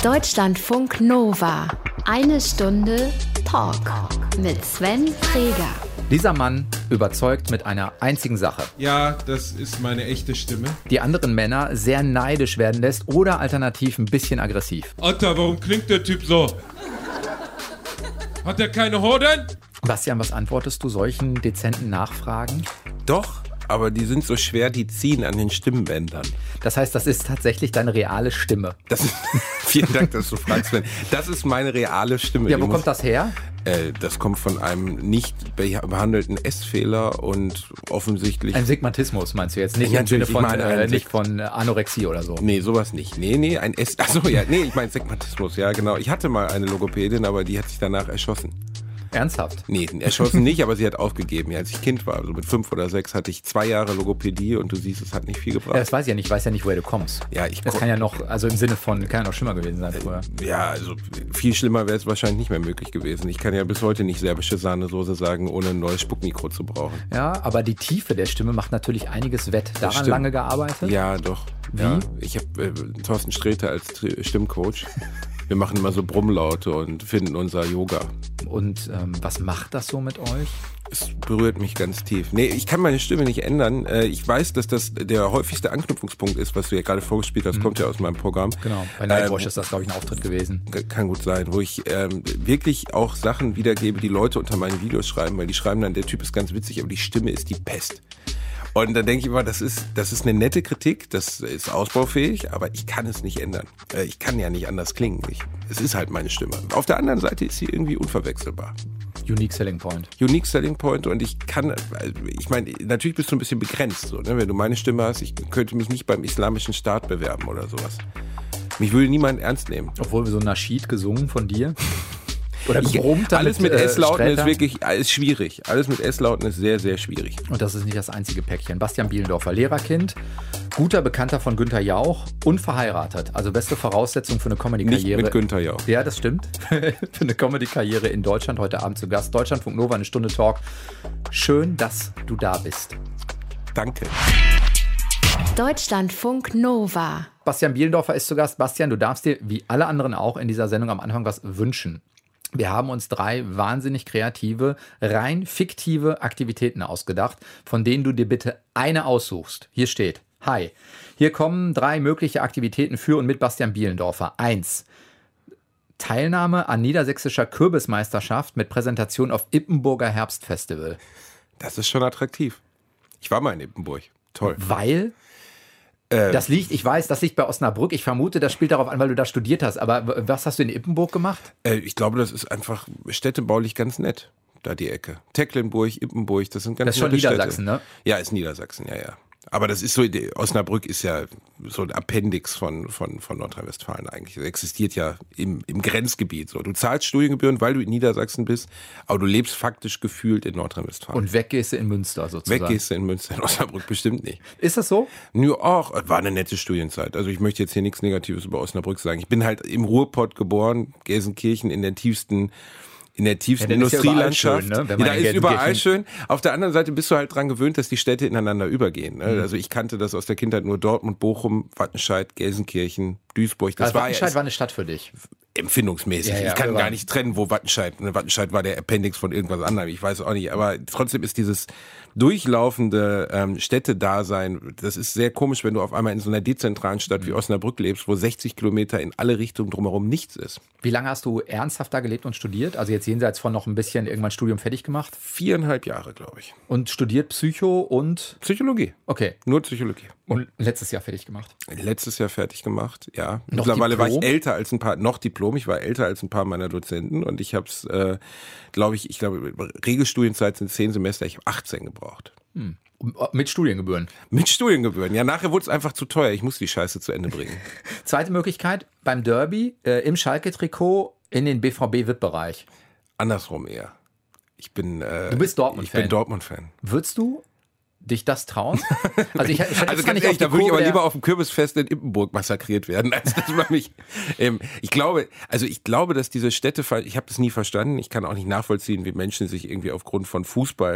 Deutschlandfunk Nova. 1 Stunde Talk mit Sven Träger. Dieser Mann überzeugt mit einer einzigen Sache. Ja, das ist meine echte Stimme. Die anderen Männer sehr neidisch werden lässt oder alternativ ein bisschen aggressiv. Alter, warum klingt der Typ so? Hat er keine Hoden? Bastian, was antwortest du solchen dezenten Nachfragen? Doch, aber die sind so schwer, die ziehen an den Stimmbändern. Das heißt, das ist tatsächlich deine reale Stimme. Vielen Dank, dass du fragst, Sven. Das ist meine reale Stimme. Ja, wo kommt das her? Das kommt von einem nicht behandelten Essfehler und offensichtlich... Ein Sigmatismus meinst du jetzt? Nicht Ja, im Sinne natürlich, von, nicht von Anorexie oder so? Nee, sowas nicht. Nee, ein Achso, ja, ich meine Sigmatismus, ja genau. Ich hatte mal eine Logopädin, aber die hat sich danach erschossen. Ernsthaft? Nee, erschossen nicht, aber sie hat aufgegeben. Ja, als ich Kind war, also mit 5 oder 6, hatte ich 2 Jahre Logopädie und du siehst, es hat nicht viel gebracht. Ja, das weiß ich ja nicht. Ich weiß ja nicht, woher du kommst. Ja, das kann ja noch, also im Sinne von, kann ja noch schlimmer gewesen sein früher. Ja, also viel schlimmer wäre es wahrscheinlich nicht mehr möglich gewesen. Ich kann ja bis heute nicht serbische Sahnesoße sagen, ohne ein neues Spuckmikro zu brauchen. Ja, aber die Tiefe der Stimme macht natürlich einiges wett. Daran lange gearbeitet? Ja, doch. Wie? Ja, ich habe Thorsten Sträter als Stimmcoach. Wir machen immer so Brummlaute und finden unser Yoga. Und was macht das so mit euch? Es berührt mich ganz tief. Nee, ich kann meine Stimme nicht ändern. Ich weiß, dass das der häufigste Anknüpfungspunkt ist, was du ja gerade vorgespielt hast, kommt ja aus meinem Programm. Genau, bei Nightwatch ist das, glaube ich, ein Auftritt gewesen. Kann gut sein, wo ich wirklich auch Sachen wiedergebe, die Leute unter meine Videos schreiben, weil die schreiben dann, der Typ ist ganz witzig, aber die Stimme ist die Pest. Und dann denke ich immer, das ist eine nette Kritik, das ist ausbaufähig, aber ich kann es nicht ändern. Ich kann ja nicht anders klingen. Es ist halt meine Stimme. Auf der anderen Seite ist sie irgendwie unverwechselbar. Unique Selling Point. Unique Selling Point und ich meine, natürlich bist du ein bisschen begrenzt, so, ne? Wenn du meine Stimme hast, ich könnte mich nicht beim Islamischen Staat bewerben oder sowas. Mich würde niemand ernst nehmen. Obwohl wir so ein Naschid gesungen von dir. Oder gebrummt alles mit S-Lauten ist wirklich schwierig. Alles mit S-Lauten ist sehr, sehr schwierig. Und das ist nicht das einzige Päckchen. Bastian Bielendorfer, Lehrerkind, guter Bekannter von Günther Jauch und verheiratet. Also beste Voraussetzung für eine Comedy-Karriere. Nicht mit Günther Jauch. Ja, das stimmt. Für eine Comedy-Karriere in Deutschland heute Abend zu Gast. Deutschlandfunk Nova, 1 Stunde Talk. Schön, dass du da bist. Danke. Deutschlandfunk Nova. Bastian Bielendorfer ist zu Gast. Bastian, du darfst dir, wie alle anderen auch in dieser Sendung am Anfang, was wünschen. Wir haben uns 3 wahnsinnig kreative, rein fiktive Aktivitäten ausgedacht, von denen du dir bitte eine aussuchst. Hier steht: Hi, hier kommen 3 mögliche Aktivitäten für und mit Bastian Bielendorfer. 1. Teilnahme an niedersächsischer Kürbismeisterschaft mit Präsentation auf Ippenburger Herbstfestival. Das ist schon attraktiv. Ich war mal in Ippenburg. Toll. Weil? Ich weiß, das liegt bei Osnabrück. Ich vermute, das spielt darauf an, weil du da studiert hast. Aber was hast du in Ippenburg gemacht? Ich glaube, das ist einfach städtebaulich ganz nett, da die Ecke. Tecklenburg, Ippenburg, das sind ganz Das ist schon nette Niedersachsen, Städte. ne? Ja, ist Niedersachsen, ja. Aber das ist so, Osnabrück ist ja so ein Appendix von Nordrhein-Westfalen eigentlich. Das existiert ja im Grenzgebiet. So, du zahlst Studiengebühren, weil du in Niedersachsen bist, aber du lebst faktisch gefühlt in Nordrhein-Westfalen. Und weg gehst du in Münster sozusagen. Weg gehst du in Münster, in Osnabrück bestimmt nicht. Ist das so? Nö, war eine nette Studienzeit. Also ich möchte jetzt hier nichts Negatives über Osnabrück sagen. Ich bin halt im Ruhrpott geboren, Gelsenkirchen in der tiefsten Industrielandschaft. Ist ja schön, ne? Da ist überall schön. Auf der anderen Seite bist du halt dran gewöhnt, dass die Städte ineinander übergehen. Ne? Also ich kannte das aus der Kindheit nur Dortmund, Bochum, Wattenscheid, Gelsenkirchen, Duisburg. Wattenscheid war eine Stadt für dich. Empfindungsmäßig. Ja, ich kann gar nicht trennen, wo Wattenscheid war der Appendix von irgendwas anderem. Ich weiß auch nicht. Aber trotzdem ist dieses durchlaufende Städtedasein, das ist sehr komisch, wenn du auf einmal in so einer dezentralen Stadt wie Osnabrück lebst, wo 60 Kilometer in alle Richtungen drumherum nichts ist. Wie lange hast du ernsthaft da gelebt und studiert? Also jetzt jenseits von noch ein bisschen irgendwann Studium fertig gemacht? 4,5 Jahre, glaube ich. Und studiert Psycho und? Psychologie. Okay. Nur Psychologie. Und letztes Jahr fertig gemacht? Letztes Jahr fertig gemacht, ja. Noch Mittlerweile Diplom? war ich älter als ein paar, noch Diplom, ich war älter als ein paar meiner Dozenten und ich habe es, glaube, Regelstudienzeit sind 10 Semester, ich habe 18 gebraucht. Mit Studiengebühren? Mit Studiengebühren, ja, nachher wurde es einfach zu teuer, ich muss die Scheiße zu Ende bringen. Zweite Möglichkeit, beim Derby, im Schalke-Trikot in den BVB-VIP-Bereich. Andersrum eher. Du bist Dortmund-Fan. Ich bin Dortmund-Fan. Würdest du dich das trauen? Also ganz ehrlich, da würde ich aber lieber auf dem Kürbisfest in Ippenburg massakriert werden, als dass man mich. Ich glaube, dass diese Städte, ich habe das nie verstanden. Ich kann auch nicht nachvollziehen, wie Menschen sich irgendwie aufgrund von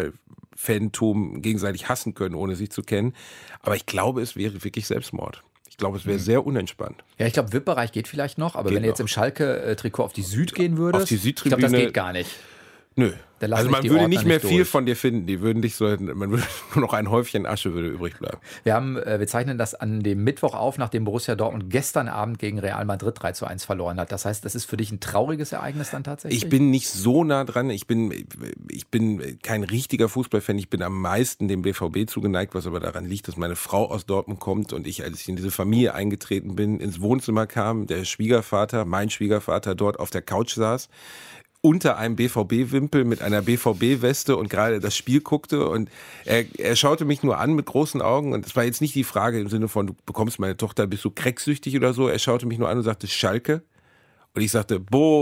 Fußballfantum gegenseitig hassen können, ohne sich zu kennen. Aber ich glaube, es wäre wirklich Selbstmord. Ich glaube, es wäre sehr unentspannt. Ja, ich glaube, VIP-Bereich geht vielleicht noch, aber Geht wenn du jetzt noch. im Schalke-Trikot auf die Süd gehen würdest, Auf die ich glaube, das Südtribüne- geht gar nicht. Nö. Da lassen Also sich man die würde Ordner nicht mehr nicht viel durch. von dir finden. Man würde nur noch ein Häufchen Asche würde übrig bleiben. Wir zeichnen das an dem Mittwoch auf, nachdem Borussia Dortmund gestern Abend gegen Real Madrid 3:1 verloren hat. Das heißt, das ist für dich ein trauriges Ereignis dann tatsächlich? Ich bin nicht so nah dran. Ich bin kein richtiger Fußballfan. Ich bin am meisten dem BVB zugeneigt, was aber daran liegt, dass meine Frau aus Dortmund kommt und ich, als ich in diese Familie eingetreten bin, ins Wohnzimmer kam, mein Schwiegervater dort auf der Couch saß, unter einem BVB-Wimpel mit einer BVB-Weste und gerade das Spiel guckte und er schaute mich nur an mit großen Augen und es war jetzt nicht die Frage im Sinne von, du bekommst meine Tochter, bist du cracksüchtig oder so. Er schaute mich nur an und sagte Schalke und ich sagte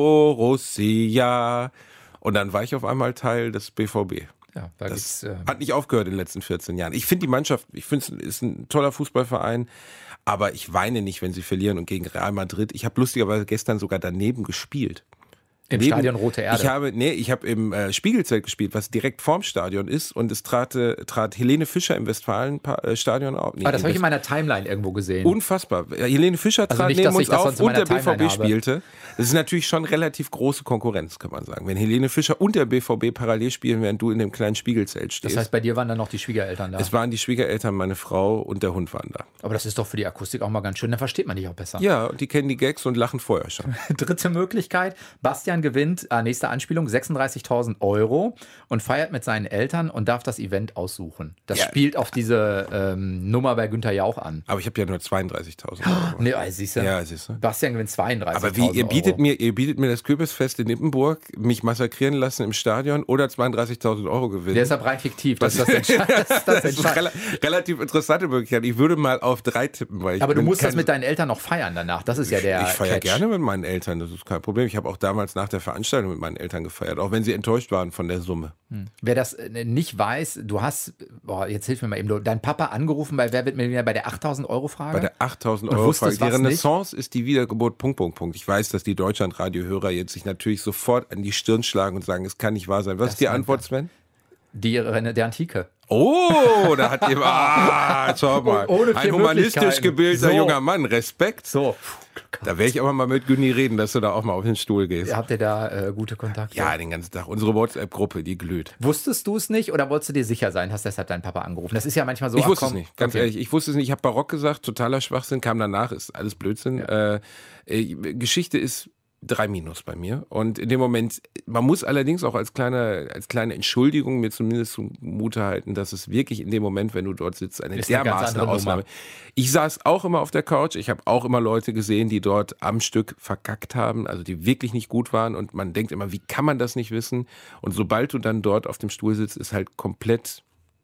Borussia und dann war ich auf einmal Teil des BVB. Ja, Das hat nicht aufgehört in den letzten 14 Jahren. Ich finde die Mannschaft, es ist ein toller Fußballverein, aber ich weine nicht, wenn sie verlieren und gegen Real Madrid. Ich habe lustigerweise gestern sogar daneben gespielt. Im Stadion Rote Erde. Ich habe im Spiegelzelt gespielt, was direkt vorm Stadion ist und es trat Helene Fischer im Westfalenstadion auf. Nee, das habe ich in meiner Timeline irgendwo gesehen. Unfassbar. Helene Fischer trat nicht, neben dass ich uns das auf sonst in und der meiner Timeline BVB habe. spielte. Das ist natürlich schon relativ große Konkurrenz, kann man sagen. Wenn Helene Fischer und der BVB parallel spielen, während du in dem kleinen Spiegelzelt stehst. Das heißt, bei dir waren dann noch die Schwiegereltern da. Es waren die Schwiegereltern, meine Frau und der Hund waren da. Aber das ist doch für die Akustik auch mal ganz schön, dann versteht man dich auch besser. Ja, und die kennen die Gags und lachen vorher schon. Dritte Möglichkeit, Bastian gewinnt, nächste Anspielung, 36.000 € und feiert mit seinen Eltern und darf das Event aussuchen. Das Ja. spielt auf diese Nummer bei Günther Jauch an. Aber ich habe ja nur 32.000 €. Nee, siehst du. Ja, siehst du. Bastian gewinnt 32.000 Aber wie, ihr bietet €. mir das Kürbisfest in Nippenburg, mich massakrieren lassen im Stadion oder 32.000 € gewinnen. Deshalb rein fiktiv. Das ist das Entscheidende. Das ist relativ interessante Möglichkeit. Ich würde mal auf 3 tippen. Weil Aber du musst das mit deinen Eltern noch feiern danach. Das ist ja der Ich feiere Catch. gerne mit meinen Eltern, das ist kein Problem. Ich habe auch damals nach der Veranstaltung mit meinen Eltern gefeiert, auch wenn sie enttäuscht waren von der Summe. Wer das nicht weiß, du hast, jetzt hilf mir mal eben, dein Papa angerufen bei Wer wird Millionär bei der 8.000 € Frage? Bei der 8.000 Und € wusstest Frage. Die was nicht? Renaissance ist die Wiedergeburt, .. Ich weiß, dass die Deutschlandradio-Hörer jetzt sich natürlich sofort an die Stirn schlagen und sagen, es kann nicht wahr sein. Was ist die Antwort, Sven? Der Antike. Oh, da hat jemand, schau mal, Ohne ein 4 humanistisch Möglichkeiten. gebildeter So. junger Mann, Respekt. So. Da werde ich aber mal mit Günni reden, dass du da auch mal auf den Stuhl gehst. Habt ihr da gute Kontakte? Ja, den ganzen Tag. Unsere WhatsApp-Gruppe, die glüht. Wusstest du es nicht oder wolltest du dir sicher sein, hast deshalb deinen Papa angerufen? Das ist ja manchmal so. Ich ach, wusste es komm, nicht, ganz okay. ehrlich. Ich wusste es nicht. Ich habe Barock gesagt, totaler Schwachsinn, kam danach, ist alles Blödsinn. Geschichte ist 3- bei mir. Und in dem Moment, man muss allerdings auch als kleine Entschuldigung mir zumindest zugute halten, dass es wirklich in dem Moment, wenn du dort sitzt, eine Ist eine ganz dermaßen andere Ausnahme. Nummer. Ich saß auch immer auf der Couch. Ich habe auch immer Leute gesehen, die dort am Stück verkackt haben, also die wirklich nicht gut waren. Und man denkt immer, wie kann man das nicht wissen? Und sobald du dann dort auf dem Stuhl sitzt, ist halt komplett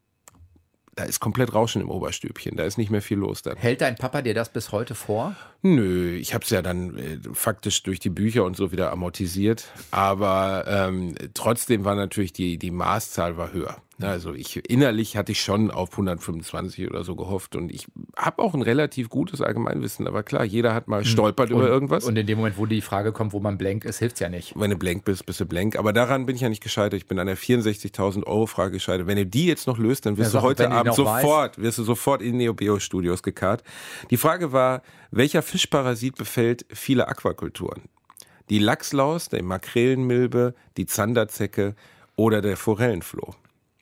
Rauschen im Oberstübchen. Da ist nicht mehr viel los dann. Hält dein Papa dir das bis heute vor? Nö, ich habe es ja dann faktisch durch die Bücher und so wieder amortisiert. Aber trotzdem war natürlich die Maßzahl war höher. Also innerlich hatte ich schon auf 125 oder so gehofft. Und ich habe auch ein relativ gutes Allgemeinwissen. Aber klar, jeder hat mal stolpert über irgendwas. Und in dem Moment, wo die Frage kommt, wo man blank ist, hilft's ja nicht. Wenn du blank bist, bist du blank. Aber daran bin ich ja nicht gescheitert. Ich bin an der 64.000 € Frage gescheitert. Wenn du die jetzt noch löst, dann wirst Ja, du heute wenn du Abend noch sofort in Neo-Bio-Studios gekarrt. Die Frage war, welcher Fischparasit befällt viele Aquakulturen? Die Lachslaus, der Makrelenmilbe, die Zanderzecke oder der Forellenfloh?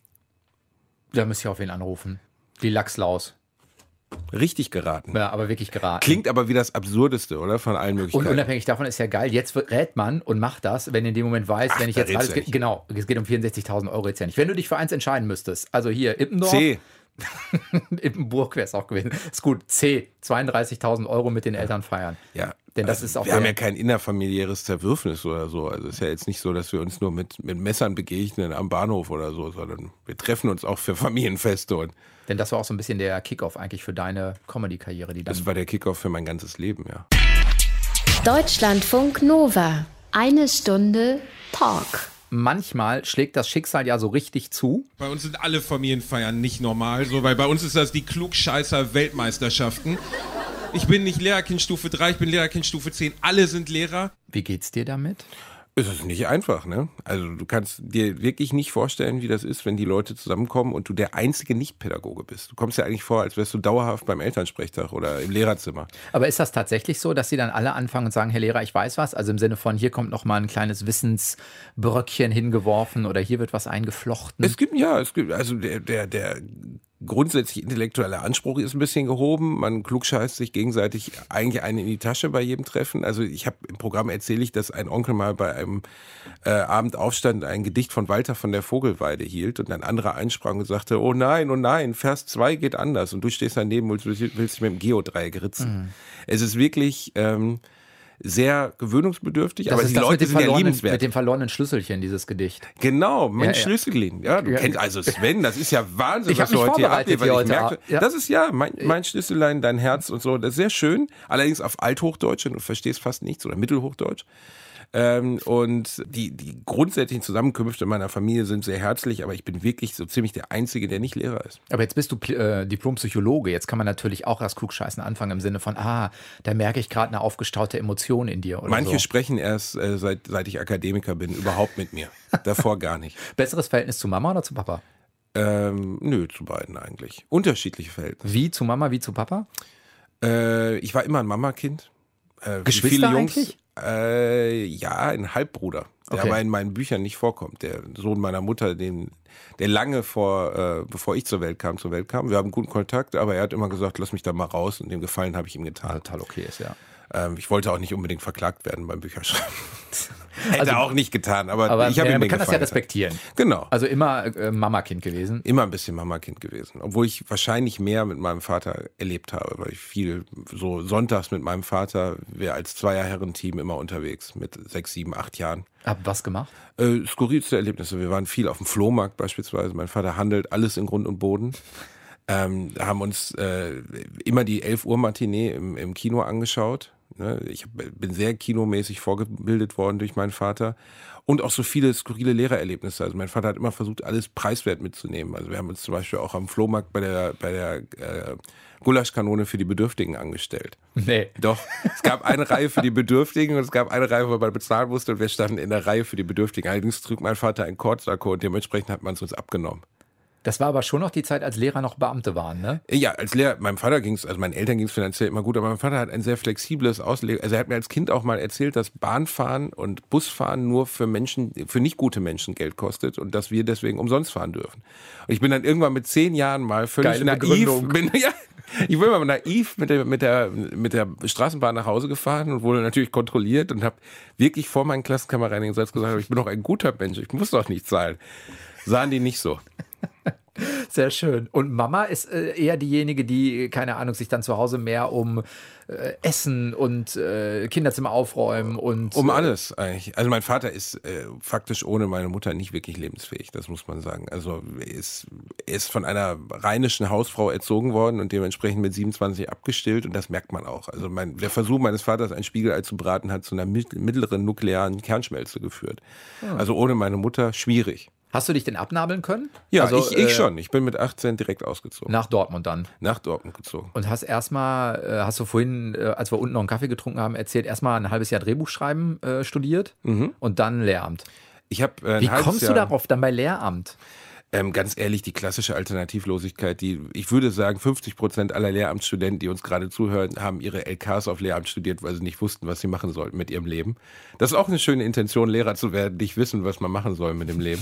Da müsst ihr auf wen anrufen. Die Lachslaus. Richtig geraten. Ja, aber wirklich geraten. Klingt aber wie das Absurdeste, oder? Von allen Und Möglichkeiten. unabhängig davon ist ja geil, jetzt rät man und macht das, wenn in dem Moment weiß, wenn ich da jetzt rätst alles, du ja nicht. genau, es geht um 64.000 € jetzt ja nicht. Wenn du dich für eins entscheiden müsstest, also hier Ippendorf, C. Ippenburg wäre es auch gewesen. Ist gut, C, 32.000 € mit den Eltern feiern. Ja. Denn das ist auch wir haben ja kein innerfamiliäres Zerwürfnis oder so. Also es ist ja jetzt nicht so, dass wir uns nur mit Messern begegnen am Bahnhof oder so, sondern wir treffen uns auch für Familienfeste. Und Denn das war auch so ein bisschen der Kickoff eigentlich für deine Comedy-Karriere, die dann. das war der Kickoff für mein ganzes Leben, ja. Deutschlandfunk Nova. 1 Stunde Talk. Manchmal schlägt das Schicksal ja so richtig zu. Bei uns sind alle Familienfeiern nicht normal, so, weil bei uns ist das die Klugscheißer-Weltmeisterschaften. Ich bin nicht Lehrerkind Stufe 3, ich bin Lehrerkind Stufe 10, alle sind Lehrer. Wie geht's dir damit? Es ist nicht einfach, ne? Also du kannst dir wirklich nicht vorstellen, wie das ist, wenn die Leute zusammenkommen und du der einzige Nicht-Pädagoge bist. Du kommst ja eigentlich vor, als wärst du dauerhaft beim Elternsprechtag oder im Lehrerzimmer. Aber ist das tatsächlich so, dass sie dann alle anfangen und sagen, Herr Lehrer, ich weiß was? Also im Sinne von, hier kommt noch mal ein kleines Wissensbröckchen hingeworfen oder hier wird was eingeflochten? Es gibt, also der grundsätzlich intellektuelle Anspruch ist ein bisschen gehoben. Man klugscheißt sich gegenseitig eigentlich einen in die Tasche bei jedem Treffen. Also ich habe im Programm erzähle ich, dass ein Onkel mal bei einem Abend aufstand, ein Gedicht von Walter von der Vogelweide hielt und ein anderer einsprang und sagte, oh nein, Vers 2 geht anders. Und du stehst daneben und willst dich mit dem Geodreieck ritzen. Es ist wirklich sehr gewöhnungsbedürftig, Das aber ist die das Leute sind ja liebenswert. mit dem verlorenen Schlüsselchen, dieses Gedicht. Genau, mein Ja. Schlüsselchen. Ja, du kennst, also Sven, das ist ja Wahnsinn, Ich was hab mich du heute hier vorbereitet ablieferst. hier Ich heute merke, Abend. Ja. das ist mein Schlüssellein, dein Herz und so. Das ist sehr schön, allerdings auf Althochdeutsch und du verstehst fast nichts oder Mittelhochdeutsch. Und die grundsätzlichen Zusammenkünfte meiner Familie sind sehr herzlich, aber ich bin wirklich so ziemlich der Einzige, der nicht Lehrer ist. Aber jetzt bist du Diplompsychologe. Jetzt kann man natürlich auch das Klugscheißen anfangen im Sinne von, da merke ich gerade eine aufgestaute Emotion in dir. Oder Manche so. sprechen erst, seit ich Akademiker bin, überhaupt mit mir. Davor gar nicht. Besseres Verhältnis zu Mama oder zu Papa? Nö, zu beiden eigentlich. Unterschiedliche Verhältnisse. Wie zu Mama, wie zu Papa? Ich war immer ein Mamakind. Geschwister viele Jungs, eigentlich? Ja, ein Halbbruder, der Okay. aber in meinen Büchern nicht vorkommt. Der Sohn meiner Mutter, der lange bevor ich zur Welt kam. Wir haben guten Kontakt, aber er hat immer gesagt, lass mich da mal raus und den Gefallen habe ich ihm getan. Total okay ist, ja. Ich wollte auch nicht unbedingt verklagt werden beim Bücherschreiben. Hätte auch nicht getan, aber ich habe ihm man den kann das ja Gefallen getan. respektieren. Genau. Also immer Mamakind gewesen. Immer ein bisschen Mamakind gewesen. Obwohl ich wahrscheinlich mehr mit meinem Vater erlebt habe, weil ich viel so sonntags mit meinem Vater, wir als Zweierherrenteam immer unterwegs mit 6, 7, 8 Jahren. Hab was gemacht? Skurrilste Erlebnisse. Wir waren viel auf dem Flohmarkt beispielsweise. Mein Vater handelt alles in Grund und Boden. Haben uns immer die 11 Uhr Matinee im Kino angeschaut. Ich bin sehr kinomäßig vorgebildet worden durch meinen Vater. Und auch so viele skurrile Lehrererlebnisse. Also mein Vater hat immer versucht, alles preiswert mitzunehmen. Also wir haben uns zum Beispiel auch am Flohmarkt bei der Gulaschkanone für die Bedürftigen angestellt. Nee. Doch, es gab eine Reihe für die Bedürftigen und es gab eine Reihe, wo man bezahlen musste und wir standen in der Reihe für die Bedürftigen. Allerdings trug mein Vater einen Kordsacko und dementsprechend hat man es uns abgenommen. Das war aber schon noch die Zeit, als Lehrer noch Beamte waren, ne? Ja, als Lehrer, meinen Eltern ging es finanziell immer gut, aber mein Vater hat ein sehr flexibles Auslegen. Also er hat mir als Kind auch mal erzählt, dass Bahnfahren und Busfahren nur für nicht gute Menschen Geld kostet und dass wir deswegen umsonst fahren dürfen. Und ich bin dann irgendwann mit 10 Jahren mal völlig Geile naiv, Begründung. ich bin mal naiv mit der Straßenbahn nach Hause gefahren und wurde natürlich kontrolliert und habe wirklich vor meinen Klassenkameradinnen gesagt, ich bin doch ein guter Mensch, ich muss doch nicht zahlen. Sahen die nicht so. Sehr schön. Und Mama ist eher diejenige, die, keine Ahnung, sich dann zu Hause mehr um Essen und Kinderzimmer aufräumen und... Um alles eigentlich. Also mein Vater ist faktisch ohne meine Mutter nicht wirklich lebensfähig, das muss man sagen. Also er ist von einer rheinischen Hausfrau erzogen worden und dementsprechend mit 27 abgestillt und das merkt man auch. Also der Versuch meines Vaters, ein Spiegelei zu braten, hat zu einer mittleren nuklearen Kernschmelze geführt. Also ohne meine Mutter schwierig. Hast du dich denn abnabeln können? Ja, also, ich schon. Ich bin mit 18 direkt ausgezogen. Nach Dortmund dann. Nach Dortmund gezogen. Und hast du vorhin, als wir unten noch einen Kaffee getrunken haben, erzählt, erstmal ein halbes Jahr Drehbuchschreiben studiert und dann Lehramt. Wie kommst du darauf dann bei Lehramt? Ganz ehrlich, die klassische Alternativlosigkeit, ich würde sagen, 50% aller Lehramtsstudenten, die uns gerade zuhören, haben ihre LKs auf Lehramt studiert, weil sie nicht wussten, was sie machen sollten mit ihrem Leben. Das ist auch eine schöne Intention, Lehrer zu werden, nicht wissen, was man machen soll mit dem Leben.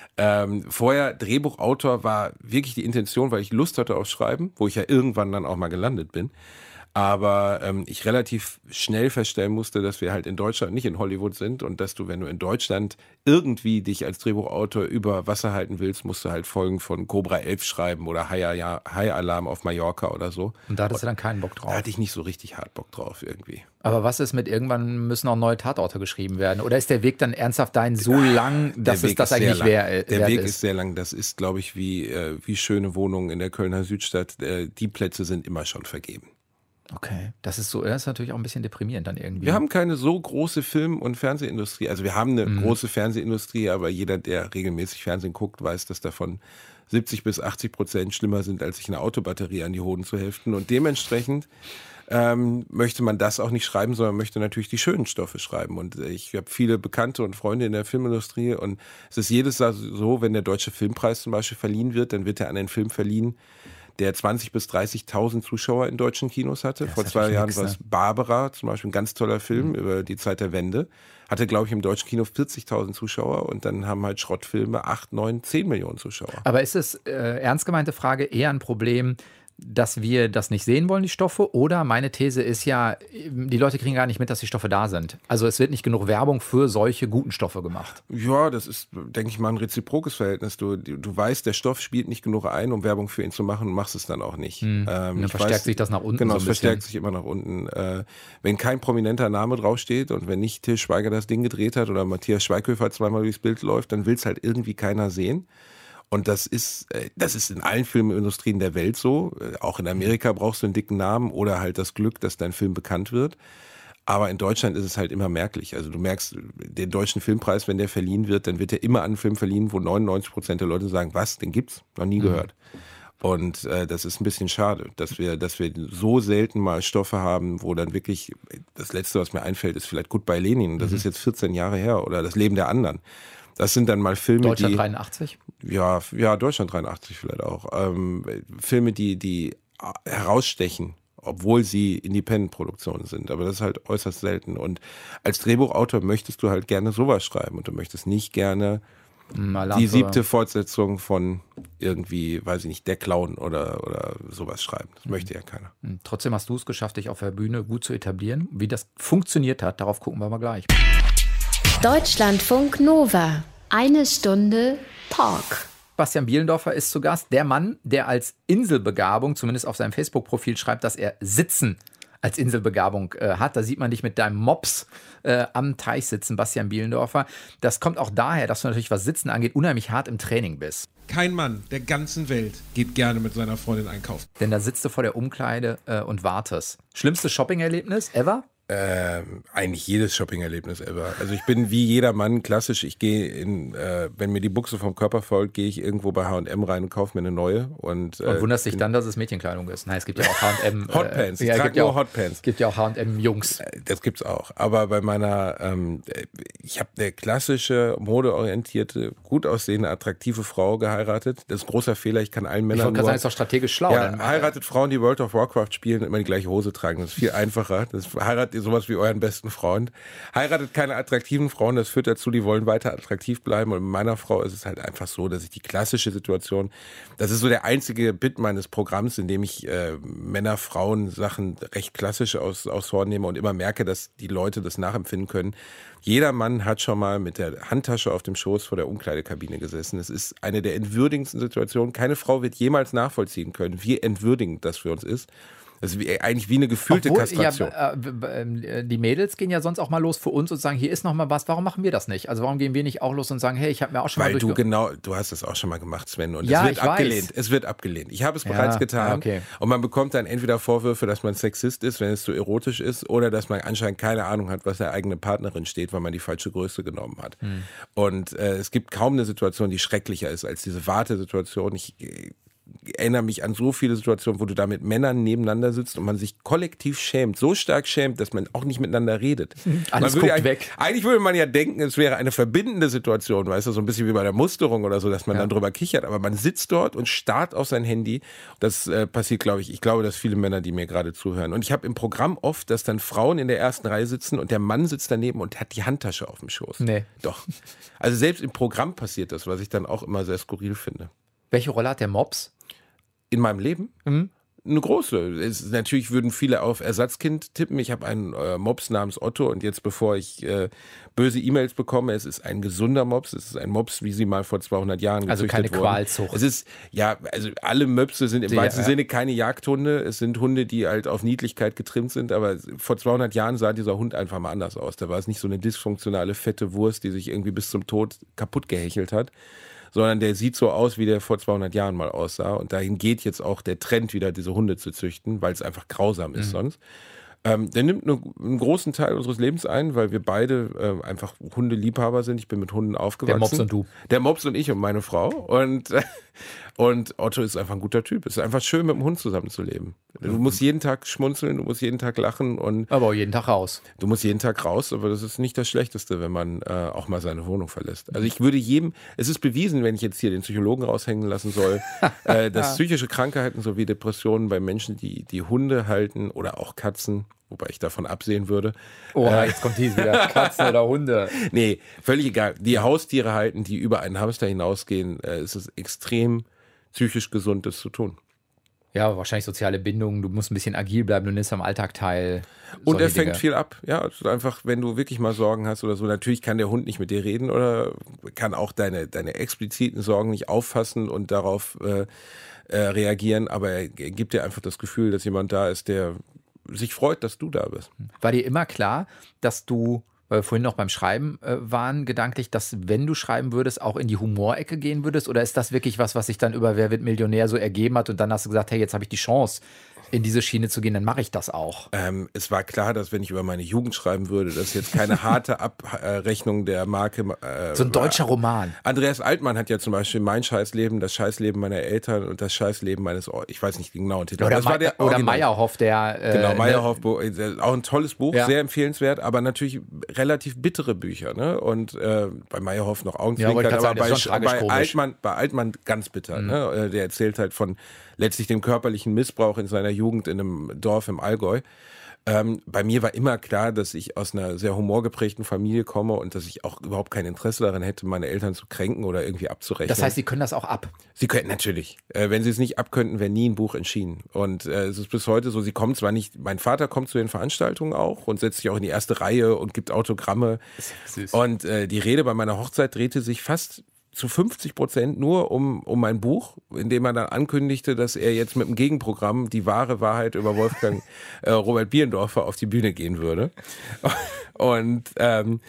Vorher Drehbuchautor war wirklich die Intention, weil ich Lust hatte auf Schreiben, wo ich ja irgendwann dann auch mal gelandet bin. Aber ich relativ schnell feststellen musste, dass wir halt in Deutschland nicht in Hollywood sind und dass du, wenn du in Deutschland irgendwie dich als Drehbuchautor über Wasser halten willst, musst du halt Folgen von Cobra 11 schreiben oder High Alarm auf Mallorca oder so. Und da hattest du dann keinen Bock drauf? Da hatte ich nicht so richtig hart Bock drauf irgendwie. Aber was ist mit irgendwann müssen auch neue Tatorte geschrieben werden? Oder ist der Weg dann ernsthaft so lang, dass es das eigentlich wert ist? Der Weg ist sehr lang. Das ist, glaube ich, wie schöne Wohnungen in der Kölner Südstadt. Die Plätze sind immer schon vergeben. Okay, das ist natürlich auch ein bisschen deprimierend dann irgendwie. Wir haben keine so große Film- und Fernsehindustrie. Also wir haben eine große Fernsehindustrie, aber jeder, der regelmäßig Fernsehen guckt, weiß, dass davon 70-80% schlimmer sind, als sich eine Autobatterie an die Hoden zu heften. Und dementsprechend möchte man das auch nicht schreiben, sondern möchte natürlich die schönen Stoffe schreiben. Und ich habe viele Bekannte und Freunde in der Filmindustrie und es ist jedes Jahr so, wenn der Deutsche Filmpreis zum Beispiel verliehen wird, dann wird er an einen Film verliehen, der 20.000 bis 30.000 Zuschauer in deutschen Kinos hatte. Vor 2 Jahren war es Barbara, zum Beispiel ein ganz toller Film über die Zeit der Wende. Hatte, glaube ich, im deutschen Kino 40.000 Zuschauer und dann haben halt Schrottfilme 8, 9, 10 Millionen Zuschauer. Aber ist es, ernst gemeinte Frage, eher ein Problem, dass wir das nicht sehen wollen, die Stoffe? Oder meine These ist ja, die Leute kriegen gar nicht mit, dass die Stoffe da sind. Also es wird nicht genug Werbung für solche guten Stoffe gemacht. Ja, das ist, denke ich mal, ein reziprokes Verhältnis. Du weißt, der Stoff spielt nicht genug ein, um Werbung für ihn zu machen und machst es dann auch nicht. Dann verstärkt sich das nach unten. Genau, so es verstärkt sich immer nach unten. Wenn kein prominenter Name draufsteht und wenn nicht Til Schweiger das Ding gedreht hat oder Matthias Schweighöfer zweimal durchs Bild läuft, dann will es halt irgendwie keiner sehen. Und das ist in allen Filmindustrien der Welt so. Auch in Amerika brauchst du einen dicken Namen oder halt das Glück, dass dein Film bekannt wird. Aber in Deutschland ist es halt immer merklich. Also du merkst, den Deutschen Filmpreis, wenn der verliehen wird, dann wird er immer an einen Film verliehen, wo 99% der Leute sagen, was, den gibt's? Noch nie gehört. Und das ist ein bisschen schade, dass wir so selten mal Stoffe haben, wo dann wirklich, das Letzte, was mir einfällt, ist vielleicht Goodbye Lenin. Das ist jetzt 14 Jahre her. Oder Das Leben der anderen. Das sind dann mal Filme, Deutschland 83? Ja, Deutschland 83 vielleicht auch. Filme, die herausstechen, obwohl sie Independent-Produktionen sind. Aber das ist halt äußerst selten. Und als Drehbuchautor möchtest du halt gerne sowas schreiben. Und du möchtest nicht gerne die 7. Fortsetzung von irgendwie, weiß ich nicht, Der Clown oder sowas schreiben. Das möchte ja keiner. Trotzdem hast du es geschafft, dich auf der Bühne gut zu etablieren. Wie das funktioniert hat, darauf gucken wir mal gleich. Deutschlandfunk Nova. 1 Stunde Talk. Bastian Bielendorfer ist zu Gast. Der Mann, der als Inselbegabung, zumindest auf seinem Facebook-Profil, schreibt, dass er Sitzen als Inselbegabung hat. Da sieht man dich mit deinem Mops am Teich sitzen, Bastian Bielendorfer. Das kommt auch daher, dass du natürlich, was Sitzen angeht, unheimlich hart im Training bist. Kein Mann der ganzen Welt geht gerne mit seiner Freundin einkaufen. Denn da sitzt du vor der Umkleide und wartest. Schlimmstes Shopping-Erlebnis ever? Eigentlich jedes Shopping-Erlebnis ever. Also ich bin wie jeder Mann klassisch. Ich gehe wenn mir die Buchse vom Körper folgt, gehe ich irgendwo bei H&M rein und kaufe mir eine neue. Und wunderst dich dann, dass es Mädchenkleidung ist. Nein, es gibt ja auch H&M. Hotpants. Ich trage nur Hotpants. Es gibt ja auch H&M Jungs. Das gibt's auch. Aber bei meiner, ich habe eine klassische, modeorientierte, gut aussehende, attraktive Frau geheiratet. Das ist ein großer Fehler. Ich kann allen Männern Ich wollte gerade sagen, ist doch strategisch schlau. Ja, heiratet Frauen, die World of Warcraft spielen und immer die gleiche Hose tragen. Das ist viel einfacher. Heiratet sowas wie euren besten Freund. Heiratet keine attraktiven Frauen, das führt dazu, die wollen weiter attraktiv bleiben. Und mit meiner Frau ist es halt einfach so, dass ich die klassische Situation, das ist so der einzige Bit meines Programms, in dem ich Männer-Frauen-Sachen recht klassisch aus vornehme und immer merke, dass die Leute das nachempfinden können. Jeder Mann hat schon mal mit der Handtasche auf dem Schoß vor der Umkleidekabine gesessen. Es ist eine der entwürdigendsten Situationen. Keine Frau wird jemals nachvollziehen können, wie entwürdigend das für uns ist. Das ist eigentlich wie eine gefühlte Kastration. Ja, die Mädels gehen ja sonst auch mal los für uns und sagen, hier ist noch mal was, warum machen wir das nicht? Also warum gehen wir nicht auch los und sagen, hey, ich habe mir auch schon mal du hast das auch schon mal gemacht, Sven, und ja, es wird abgelehnt. Es wird abgelehnt. Ich habe es bereits getan. Okay. Und man bekommt dann entweder Vorwürfe, dass man Sexist ist, wenn es zu erotisch ist, oder dass man anscheinend keine Ahnung hat, was der eigene Partnerin steht, weil man die falsche Größe genommen hat. Und es gibt kaum eine Situation, die schrecklicher ist als diese Wartesituation. Ich erinnere mich an so viele Situationen, wo du da mit Männern nebeneinander sitzt und man sich kollektiv schämt, so stark schämt, dass man auch nicht miteinander redet. Alles guckt weg. Eigentlich würde man ja denken, es wäre eine verbindende Situation, weißt du, so ein bisschen wie bei der Musterung oder so, dass man dann drüber kichert, aber man sitzt dort und starrt auf sein Handy. Das passiert, glaube ich. Ich glaube, dass viele Männer, die mir gerade zuhören. Und ich habe im Programm oft, dass dann Frauen in der ersten Reihe sitzen und der Mann sitzt daneben und hat die Handtasche auf dem Schoß. Nee. Doch. Also selbst im Programm passiert das, was ich dann auch immer sehr skurril finde. Welche Rolle hat der Mops? In meinem Leben? Eine große. Natürlich würden viele auf Ersatzkind tippen. Ich habe einen Mops namens Otto und jetzt, bevor ich böse E-Mails bekomme, es ist ein gesunder Mops. Es ist ein Mops, wie sie mal vor 200 Jahren gezüchtet wurden. Also keine Qualzucht. Es ist, also alle Möpse sind im weitesten Sinne keine Jagdhunde. Es sind Hunde, die halt auf Niedlichkeit getrimmt sind, aber vor 200 Jahren sah dieser Hund einfach mal anders aus. Da war es nicht so eine dysfunktionale, fette Wurst, die sich irgendwie bis zum Tod kaputt gehechelt hat, sondern der sieht so aus, wie der vor 200 Jahren mal aussah. Und dahin geht jetzt auch der Trend wieder, diese Hunde zu züchten, weil es einfach grausam ist sonst. Der nimmt einen großen Teil unseres Lebens ein, weil wir beide einfach Hundeliebhaber sind. Ich bin mit Hunden aufgewachsen. Der Mops und du. Der Mops und ich und meine Frau. Und Otto ist einfach ein guter Typ. Es ist einfach schön, mit dem Hund zusammenzuleben. Du musst jeden Tag schmunzeln, du musst jeden Tag lachen. Aber auch jeden Tag raus. Du musst jeden Tag raus, aber das ist nicht das Schlechteste, wenn man auch mal seine Wohnung verlässt. Also ich würde es ist bewiesen, wenn ich jetzt hier den Psychologen raushängen lassen soll, dass psychische Krankheiten sowie Depressionen bei Menschen, die Hunde halten oder auch Katzen, wobei ich davon absehen würde. Oh, jetzt kommt dies wieder. Katzen oder Hunde. Nee, völlig egal. Die Haustiere halten, die über einen Hamster hinausgehen, ist es extrem psychisch gesund, das zu tun. Ja, wahrscheinlich soziale Bindungen, du musst ein bisschen agil bleiben, du nimmst am Alltag teil. Und er fängt viel ab. Ja, also einfach, wenn du wirklich mal Sorgen hast oder so, natürlich kann der Hund nicht mit dir reden oder kann auch deine expliziten Sorgen nicht auffassen und darauf reagieren, aber er gibt dir einfach das Gefühl, dass jemand da ist, der sich freut, dass du da bist. War dir immer klar, dass du, weil wir vorhin noch beim Schreiben waren, gedanklich, dass wenn du schreiben würdest, auch in die Humorecke gehen würdest? Oder ist das wirklich was sich dann über Wer wird Millionär so ergeben hat und dann hast du gesagt, hey, jetzt habe ich die Chance, in diese Schiene zu gehen, dann mache ich das auch? Es war klar, dass wenn ich über meine Jugend schreiben würde, dass jetzt keine harte Abrechnung der Marke... so ein deutscher Roman. Andreas Altmann hat ja zum Beispiel Mein Scheißleben, das Scheißleben meiner Eltern und das Scheißleben meines... Ich weiß nicht den genauen Titel. Oder Meyerhoff, der... genau, Meyerhoff, auch ein tolles Buch, sehr empfehlenswert, aber natürlich relativ bittere Bücher. Ne? Und bei Meyerhoff noch Augenzwinkern, aber bei Altmann ganz bitter. Ne? Der erzählt halt von letztlich dem körperlichen Missbrauch in seiner Jugend in einem Dorf im Allgäu. Bei mir war immer klar, dass ich aus einer sehr humorgeprägten Familie komme und dass ich auch überhaupt kein Interesse daran hätte, meine Eltern zu kränken oder irgendwie abzurechnen. Das heißt, Sie können das auch ab? Sie können natürlich. Wenn Sie es nicht abkönnten, wäre nie ein Buch erschienen. Und es ist bis heute so, Sie kommen zwar nicht, mein Vater kommt zu den Veranstaltungen auch und setzt sich auch in die erste Reihe und gibt Autogramme. Süß. Und die Rede bei meiner Hochzeit drehte sich fast zu 50% nur um mein Buch, in dem er dann ankündigte, dass er jetzt mit dem Gegenprogramm Die wahre Wahrheit über Wolfgang Robert Bierendorfer auf die Bühne gehen würde. Und wenn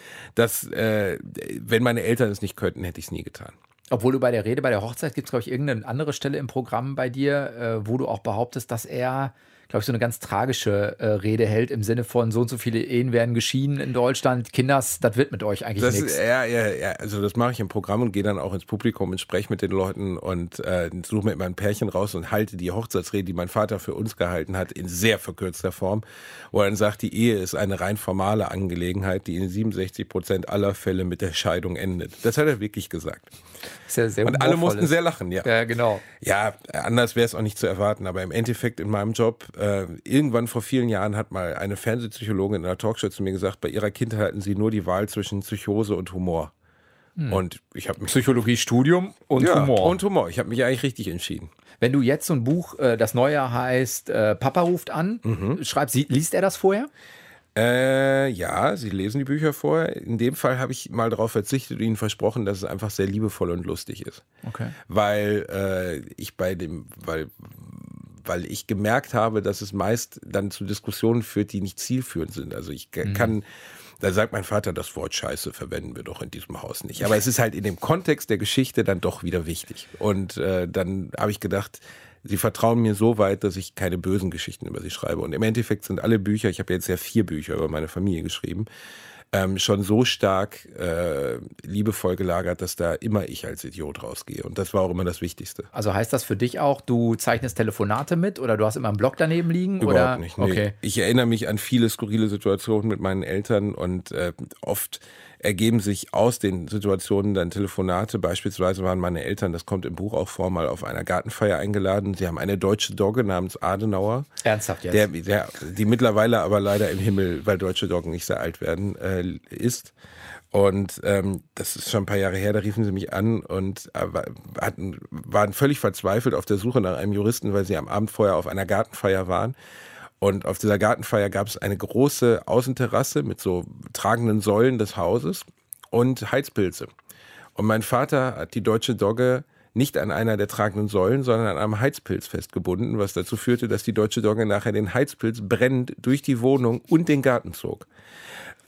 meine Eltern es nicht könnten, hätte ich es nie getan. Obwohl du bei der Rede, bei der Hochzeit, gibt es, glaube ich, irgendeine andere Stelle im Programm bei dir, wo du auch behauptest, dass er, glaube ich, so eine ganz tragische Rede hält, im Sinne von so und so viele Ehen werden geschieden in Deutschland. Kinders, das wird mit euch eigentlich nichts. Ja, also das mache ich im Programm und gehe dann auch ins Publikum und spreche mit den Leuten und suche mir immer ein Pärchen raus und halte die Hochzeitsrede, die mein Vater für uns gehalten hat, in sehr verkürzter Form, wo er dann sagt, die Ehe ist eine rein formale Angelegenheit, die in 67% aller Fälle mit der Scheidung endet. Das hat er wirklich gesagt. Ist ja sehr und alle mussten sehr lachen, ja. Ja, genau. Ja, anders wäre es auch nicht zu erwarten, aber im Endeffekt in meinem Job, irgendwann vor vielen Jahren hat mal eine Fernsehpsychologin in einer Talkshow zu mir gesagt, bei ihrer Kindheit hatten sie nur die Wahl zwischen Psychose und Humor. Und ich habe mich... Psychologiestudium und Humor. Und Humor. Ich habe mich eigentlich richtig entschieden. Wenn du jetzt so ein Buch, das neue heißt Papa ruft an, schreibst, liest er das vorher? Ja, sie lesen die Bücher vorher. In dem Fall habe ich mal darauf verzichtet und ihnen versprochen, dass es einfach sehr liebevoll und lustig ist. Okay. Weil ich gemerkt habe, dass es meist dann zu Diskussionen führt, die nicht zielführend sind. Also ich kann, da sagt mein Vater, das Wort Scheiße verwenden wir doch in diesem Haus nicht. Aber es ist halt in dem Kontext der Geschichte dann doch wieder wichtig. Und dann habe ich gedacht, sie vertrauen mir so weit, dass ich keine bösen Geschichten über sie schreibe. Und im Endeffekt sind alle Bücher, ich habe jetzt ja 4 Bücher über meine Familie geschrieben, schon so stark liebevoll gelagert, dass da immer ich als Idiot rausgehe. Und das war auch immer das Wichtigste. Also heißt das für dich auch, du zeichnest Telefonate mit oder du hast immer einen Blog daneben liegen? Überhaupt nicht. Nee. Okay. Ich erinnere mich an viele skurrile Situationen mit meinen Eltern und oft ergeben sich aus den Situationen dann Telefonate. Beispielsweise waren meine Eltern, das kommt im Buch auch vor, mal auf einer Gartenfeier eingeladen. Sie haben eine deutsche Dogge namens Adenauer. Ernsthaft jetzt? Die mittlerweile aber leider im Himmel, weil deutsche Doggen nicht sehr alt werden, ist. Und das ist schon ein paar Jahre her, da riefen sie mich an und waren völlig verzweifelt auf der Suche nach einem Juristen, weil sie am Abend vorher auf einer Gartenfeier waren. Und auf dieser Gartenfeier gab es eine große Außenterrasse mit so tragenden Säulen des Hauses und Heizpilze. Und mein Vater hat die deutsche Dogge nicht an einer der tragenden Säulen, sondern an einem Heizpilz festgebunden, was dazu führte, dass die deutsche Dogge nachher den Heizpilz brennend durch die Wohnung und den Garten zog.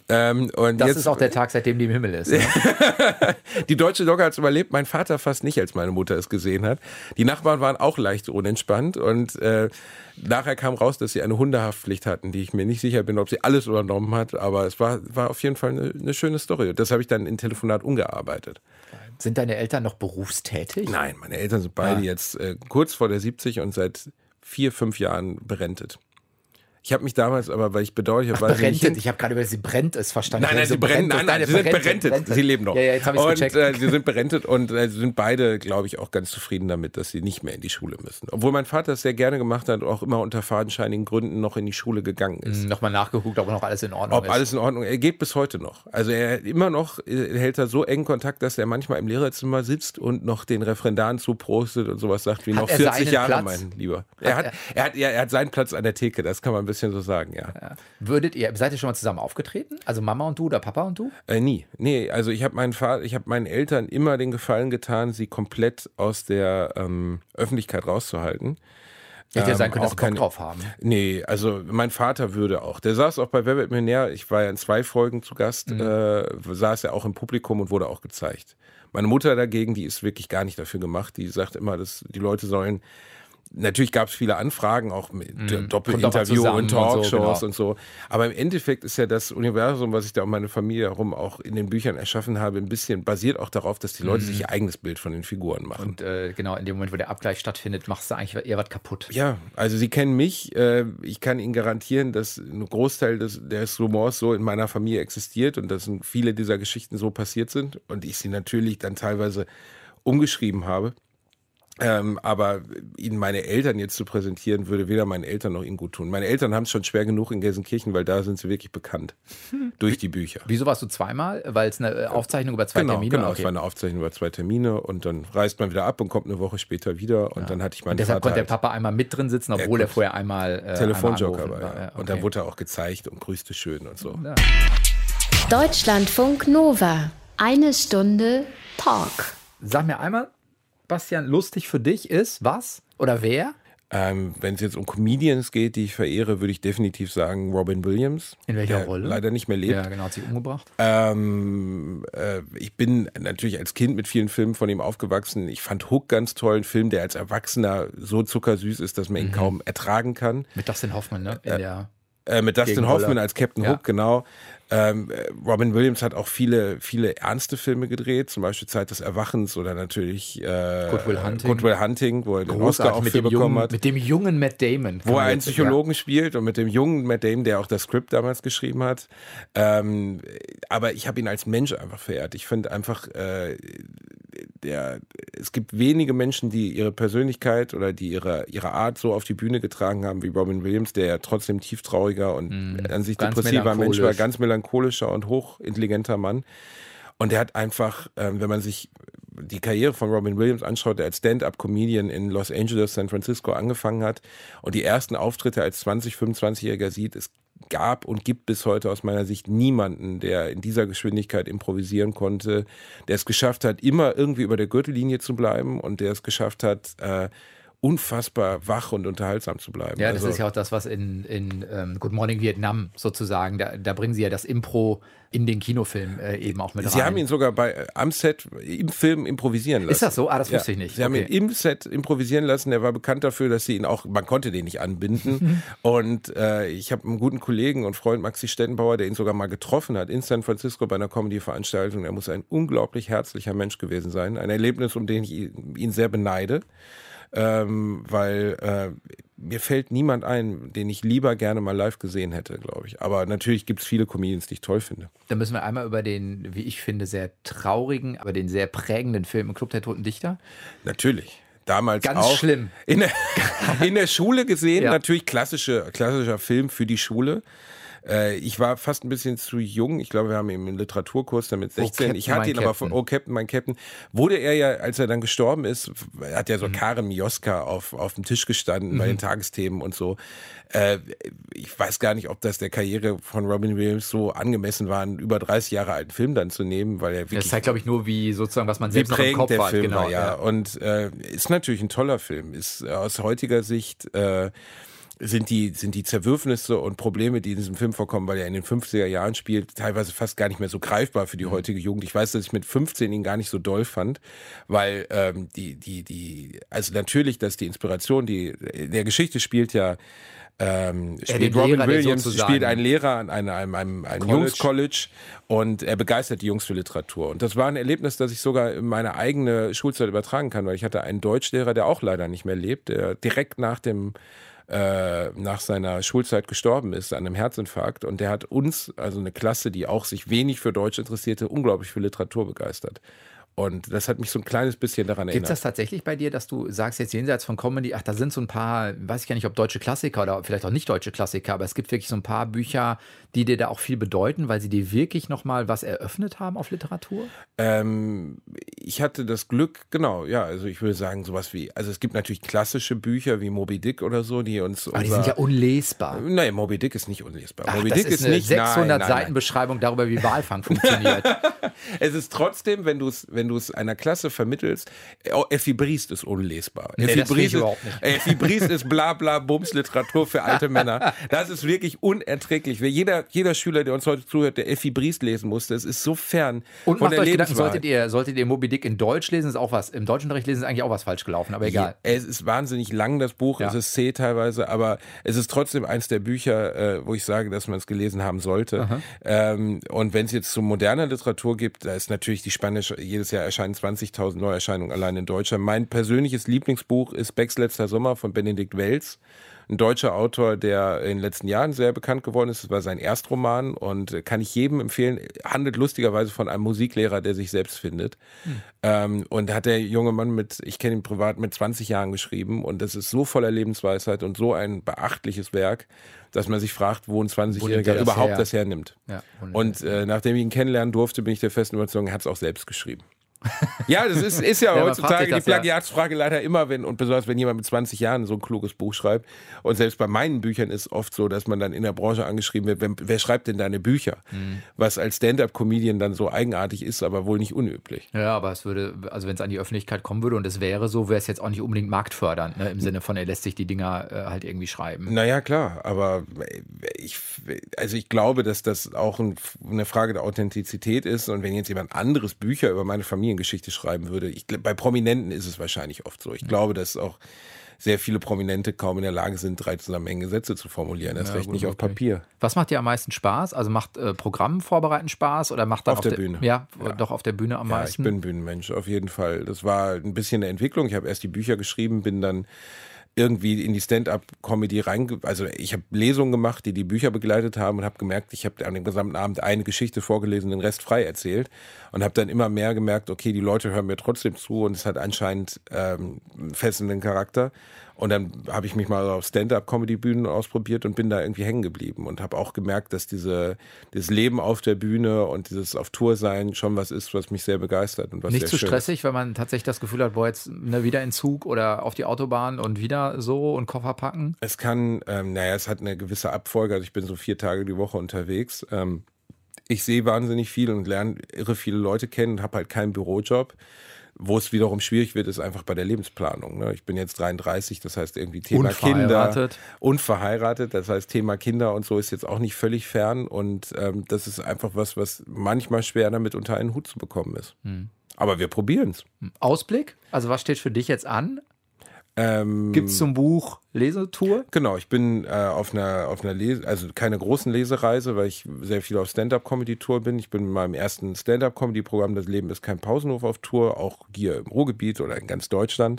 Und Das jetzt, ist auch der Tag, seitdem die im Himmel ist. Ne? die deutsche Dogge hat es überlebt, mein Vater fast nicht, als meine Mutter es gesehen hat. Die Nachbarn waren auch leicht unentspannt und nachher kam raus, dass sie eine Hundehaftpflicht hatten, die ich mir nicht sicher bin, ob sie alles übernommen hat, aber es war auf jeden Fall eine schöne Story. Das habe ich dann in Telefonat umgearbeitet. Sind deine Eltern noch berufstätig? Nein, meine Eltern sind beide jetzt kurz vor der 70 und seit 4-5 Jahren berentet. Ich habe mich damals aber, weil ich bedauerlicherweise Berentet, ich habe gerade über sie brennt es verstanden. Nein, sie brennen. Nein, sie sind berentet. Sie leben noch. Ja, jetzt habe ich es gecheckt. Sie sind berentet und sie sind beide, glaube ich, auch ganz zufrieden damit, dass sie nicht mehr in die Schule müssen. Obwohl mein Vater es sehr gerne gemacht hat und auch immer unter fadenscheinigen Gründen noch in die Schule gegangen ist. Nochmal nachgeguckt, ob noch alles in Ordnung ist. Ob alles in Ordnung ist. Er geht bis heute noch. Also er immer noch hält er so engen Kontakt, dass er manchmal im Lehrerzimmer sitzt und noch den Referendaren zuprostet und sowas sagt wie noch 40 Jahre, Platz? Mein Lieber. Er hat seinen Platz an der Theke, das kann man ein bisschen so sagen, ja. Ja. Seid ihr schon mal zusammen aufgetreten? Also Mama und du oder Papa und du? Nie. Nee, also ich habe meinen Eltern immer den Gefallen getan, sie komplett aus der Öffentlichkeit rauszuhalten. Hätte ja sein können, dass sie Bock drauf haben. Nee, also mein Vater würde auch. Der saß auch bei Wer wird Millionär, ich war ja in 2 Folgen zu Gast, saß er auch im Publikum und wurde auch gezeigt. Meine Mutter dagegen, die ist wirklich gar nicht dafür gemacht. Die sagt immer, dass die Leute sollen. Natürlich gab es viele Anfragen, auch mit Doppelinterview und Talkshows und so. Aber im Endeffekt ist ja das Universum, was ich da um meine Familie herum auch in den Büchern erschaffen habe, ein bisschen basiert auch darauf, dass die Leute sich ihr eigenes Bild von den Figuren machen. Und genau, in dem Moment, wo der Abgleich stattfindet, machst du eigentlich eher was kaputt. Ja, also sie kennen mich. Ich kann ihnen garantieren, dass ein Großteil des Humors so in meiner Familie existiert und dass viele dieser Geschichten so passiert sind und ich sie natürlich dann teilweise umgeschrieben habe. Aber ihnen meine Eltern jetzt zu präsentieren, würde weder meinen Eltern noch ihnen gut tun. Meine Eltern haben es schon schwer genug in Gelsenkirchen, weil da sind sie wirklich bekannt. Durch die Bücher. Wieso warst du zweimal? Weil es eine Aufzeichnung über 2 Termine war? Genau, es war eine Aufzeichnung über 2 Termine und dann reist man wieder ab und kommt eine Woche später wieder und dann hatte ich meinen Vater. Und deshalb konnte der Papa einmal mit drin sitzen, obwohl er vorher einmal Telefonjoker war. Ja. Okay. Und dann wurde er auch gezeigt und grüßte schön und so. Ja. Deutschlandfunk Nova. 1 Stunde Talk. Sag mir einmal, Bastian, lustig für dich ist was oder wer? Wenn es jetzt um Comedians geht, die ich verehre, würde ich definitiv sagen Robin Williams. In welcher Rolle? Leider nicht mehr lebt. Ja, genau, hat sich umgebracht. Ich bin natürlich als Kind mit vielen Filmen von ihm aufgewachsen. Ich fand Hook ganz toll, ein Film, der als Erwachsener so zuckersüß ist, dass man ihn kaum ertragen kann. Mit Dustin Hoffman, ne? Mit Dustin Hoffman als Captain Hook, genau. Robin Williams hat auch viele, viele ernste Filme gedreht, zum Beispiel Zeit des Erwachens oder natürlich Good Will Hunting, wo er den Oscar auch für bekommen hat. Mit dem jungen Matt Damon. Wo er einen Psychologen spielt und mit dem jungen Matt Damon, der auch das Skript damals geschrieben hat. Aber ich habe ihn als Mensch einfach verehrt. Ich finde einfach, es gibt wenige Menschen, die ihre Persönlichkeit oder die ihre Art so auf die Bühne getragen haben wie Robin Williams, der ja trotzdem tieftrauriger und an sich depressiver Mensch war, ganz melancholischer und hochintelligenter Mann. Und er hat einfach, wenn man sich die Karriere von Robin Williams anschaut, der als Stand-up-Comedian in Los Angeles, San Francisco angefangen hat und die ersten Auftritte als 20-, 25-Jähriger sieht, es gab und gibt bis heute aus meiner Sicht niemanden, der in dieser Geschwindigkeit improvisieren konnte, der es geschafft hat, immer irgendwie über der Gürtellinie zu bleiben und der es geschafft hat, unfassbar wach und unterhaltsam zu bleiben. Ja, das ist ja auch das, was in Good Morning Vietnam sozusagen, da bringen sie ja das Impro in den Kinofilm eben auch mit rein. Sie haben ihn sogar am Set im Film improvisieren lassen. Ist das so? Das wusste ich nicht. Sie haben ihn im Set improvisieren lassen. Er war bekannt dafür, dass sie ihn auch, man konnte den nicht anbinden. Und ich habe einen guten Kollegen und Freund, Maxi Stettenbauer, der ihn sogar mal getroffen hat in San Francisco bei einer Comedy-Veranstaltung. Er muss ein unglaublich herzlicher Mensch gewesen sein. Ein Erlebnis, um den ich ihn sehr beneide. Weil mir fällt niemand ein, den ich lieber gerne mal live gesehen hätte, glaube ich. Aber natürlich gibt es viele Comedians, die ich toll finde. Dann müssen wir einmal über den, wie ich finde, sehr traurigen, aber den sehr prägenden Film Club der Toten Dichter. Natürlich. Damals ganz auch schlimm. In der Schule gesehen, natürlich klassischer Film für die Schule. Ich war fast ein bisschen zu jung. Ich glaube, wir haben ihn im Literaturkurs damit 16. Ich hatte ihn aber von Captain, mein Captain. Wurde er ja, als er dann gestorben ist, hat ja so Karen Mioska auf dem Tisch gestanden bei den Tagesthemen und so. Ich weiß gar nicht, ob das der Karriere von Robin Williams so angemessen war, einen über 30 Jahre alten Film dann zu nehmen, weil er wirklich. Das zeigt, glaube ich, nur, wie sozusagen, was man selbst noch im Kopf hat. Film genau, war, ja. Und ist natürlich ein toller Film. Ist aus heutiger Sicht sind die Zerwürfnisse und Probleme, die in diesem Film vorkommen, weil er in den 50er Jahren spielt, teilweise fast gar nicht mehr so greifbar für die heutige Jugend. Ich weiß, dass ich mit 15 ihn gar nicht so doll fand, weil also natürlich, dass die Inspiration, die in der Geschichte spielt Robin Williams spielt einen Lehrer an einem Jungs-College und er begeistert die Jungs für Literatur. Und das war ein Erlebnis, das ich sogar in meine eigene Schulzeit übertragen kann, weil ich hatte einen Deutschlehrer, der auch leider nicht mehr lebt, der direkt nach seiner Schulzeit gestorben ist an einem Herzinfarkt, und der hat uns, also eine Klasse, die auch sich wenig für Deutsch interessierte, unglaublich für Literatur begeistert. Und das hat mich so ein kleines bisschen daran erinnert. Gibt es das tatsächlich bei dir, dass du sagst, jetzt jenseits von Comedy, ach, da sind so ein paar, weiß ich gar nicht, ob deutsche Klassiker oder vielleicht auch nicht deutsche Klassiker, aber es gibt wirklich so ein paar Bücher, die dir da auch viel bedeuten, weil sie dir wirklich nochmal was eröffnet haben auf Literatur? Ich hatte das Glück, genau, ja, also ich würde sagen sowas wie, also es gibt natürlich klassische Bücher wie Moby Dick oder so, die uns... Aber die sind ja unlesbar. Nein, Moby Dick ist nicht unlesbar. Ach, Moby das Dick ist eine nicht 600 Seiten Beschreibung darüber, wie Walfang funktioniert. Es ist trotzdem, wenn du es einer Klasse vermittelst, Effi Briest ist unlesbar. Nee, Effi Briest ist bla bla Bums Literatur für alte Männer. Das ist wirklich unerträglich. Jeder Schüler, der uns heute zuhört, der Effi Briest lesen musste, es ist so fern und von macht der euch Gedanken, Lebenswahrheit. solltet ihr Moby Dick in Deutsch lesen, ist auch was. Im Deutschunterricht lesen ist eigentlich auch was falsch gelaufen, aber egal. Ja, es ist wahnsinnig lang, das Buch, Ja. Es ist zäh teilweise, aber es ist trotzdem eins der Bücher, wo ich sage, dass man es gelesen haben sollte. Und wenn es jetzt zu moderner Literatur gibt, da ist natürlich die Spanne, jedes Jahr erscheinen 20.000 Neuerscheinungen allein in Deutschland. Mein persönliches Lieblingsbuch ist Becks letzter Sommer von Benedikt Wells. Ein deutscher Autor, der in den letzten Jahren sehr bekannt geworden ist. Das war sein Erstroman und kann ich jedem empfehlen. Handelt lustigerweise von einem Musiklehrer, der sich selbst findet. Und hat der junge Mann ich kenne ihn privat, mit 20 Jahren geschrieben. Und das ist so voller Lebensweisheit und so ein beachtliches Werk, dass man sich fragt, wo ein 20-Jähriger überhaupt das hernimmt. Ja, und nachdem ich ihn kennenlernen durfte, bin ich der festen Überzeugung, er hat es auch selbst geschrieben. Ja, das ist ja heutzutage die Plagiatsfrage leider immer, und besonders wenn jemand mit 20 Jahren so ein kluges Buch schreibt. Und selbst bei meinen Büchern ist oft so, dass man dann in der Branche angeschrieben wird, wer schreibt denn deine Bücher? Was als Stand-up-Comedian dann so eigenartig ist, aber wohl nicht unüblich. Ja, aber es würde, also wenn es an die Öffentlichkeit kommen würde und es wäre so, wäre es jetzt auch nicht unbedingt marktfördernd, ne? Im Sinne von, er lässt sich die Dinger halt irgendwie schreiben. Naja, klar, aber ich glaube, dass das auch eine Frage der Authentizität ist, und wenn jetzt jemand anderes Bücher über meine Familiengeschichte schreiben würde, bei Prominenten ist es wahrscheinlich oft so. Ich glaube, dass auch sehr viele Prominente kaum in der Lage sind, 3 zusammenhängende Sätze zu formulieren. Das reicht nicht auf Papier. Was macht dir am meisten Spaß? Also macht Programm vorbereiten Spaß oder macht dann auf der Bühne? Ja, doch auf der Bühne am meisten. Ich bin Bühnenmensch, auf jeden Fall. Das war ein bisschen eine Entwicklung. Ich habe erst die Bücher geschrieben, bin dann irgendwie in die Stand-up-Comedy also ich habe Lesungen gemacht, die Bücher begleitet haben, und habe gemerkt, ich habe an dem gesamten Abend eine Geschichte vorgelesen, den Rest frei erzählt, und habe dann immer mehr gemerkt, okay, die Leute hören mir trotzdem zu und es hat anscheinend einen fesselnden Charakter. Und dann habe ich mich mal auf Stand-up-Comedy-Bühnen ausprobiert und bin da irgendwie hängen geblieben und habe auch gemerkt, dass dieses Leben auf der Bühne und dieses auf Tour sein schon was ist, was mich sehr begeistert. Und was nicht sehr zu schön stressig, ist. wenn man tatsächlich das Gefühl hat, boah, jetzt wieder in Zug oder auf die Autobahn und wieder so und Koffer packen? Es kann, es hat eine gewisse Abfolge, also ich bin so 4 Tage die Woche unterwegs. Ich sehe wahnsinnig viel und lerne irre viele Leute kennen und habe halt keinen Bürojob. Wo es wiederum schwierig wird, ist einfach bei der Lebensplanung. Ne? Ich bin jetzt 33, das heißt irgendwie Thema Kinder. Und verheiratet. Das heißt Thema Kinder und so ist jetzt auch nicht völlig fern. Und das ist einfach was manchmal schwer damit unter einen Hut zu bekommen ist. Aber wir probieren es. Ausblick? Also was steht für dich jetzt an? Gibt es zum Buch Lesetour? Genau, ich bin auf einer also keine großen Lesereise, weil ich sehr viel auf Stand-Up-Comedy-Tour bin. Ich bin in meinem ersten Stand-Up-Comedy-Programm, das Leben ist kein Pausenhof, auf Tour, auch hier im Ruhrgebiet oder in ganz Deutschland.